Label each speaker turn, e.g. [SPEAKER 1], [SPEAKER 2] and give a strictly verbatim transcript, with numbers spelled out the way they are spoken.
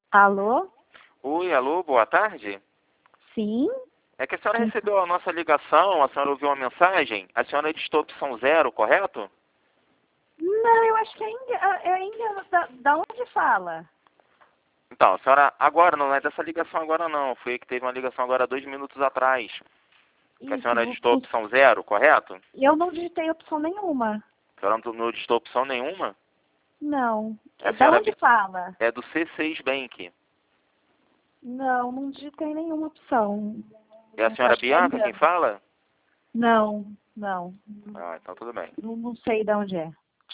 [SPEAKER 1] Alô?
[SPEAKER 2] Oi, alô, boa tarde.
[SPEAKER 1] Sim?
[SPEAKER 2] É que a senhora
[SPEAKER 1] Quem-
[SPEAKER 2] recebeu a nossa ligação, a senhora ouviu uma mensagem, a senhora digitou opção zero, correto?
[SPEAKER 1] Não, eu acho que é Índia. É Índia da, da onde fala?
[SPEAKER 2] Então, a senhora, agora, não é dessa ligação agora não, foi que teve uma ligação agora dois minutos atrás, que a
[SPEAKER 1] Isso,
[SPEAKER 2] senhora
[SPEAKER 1] o-
[SPEAKER 2] digitou
[SPEAKER 1] o-
[SPEAKER 2] opção zero, correto?
[SPEAKER 1] eu não digitei opção nenhuma.
[SPEAKER 2] A senhora não não digitou opção nenhuma?
[SPEAKER 1] Não.
[SPEAKER 2] A
[SPEAKER 1] É da
[SPEAKER 2] senhora
[SPEAKER 1] onde fala?
[SPEAKER 2] é do C seis Bank.
[SPEAKER 1] Não, não digitei nenhuma opção.
[SPEAKER 2] É a senhora
[SPEAKER 1] Acho que é
[SPEAKER 2] Bianca quem
[SPEAKER 1] engano.
[SPEAKER 2] fala?
[SPEAKER 1] Não, não.
[SPEAKER 2] Ah, então tudo bem.
[SPEAKER 1] Não, não sei de onde é.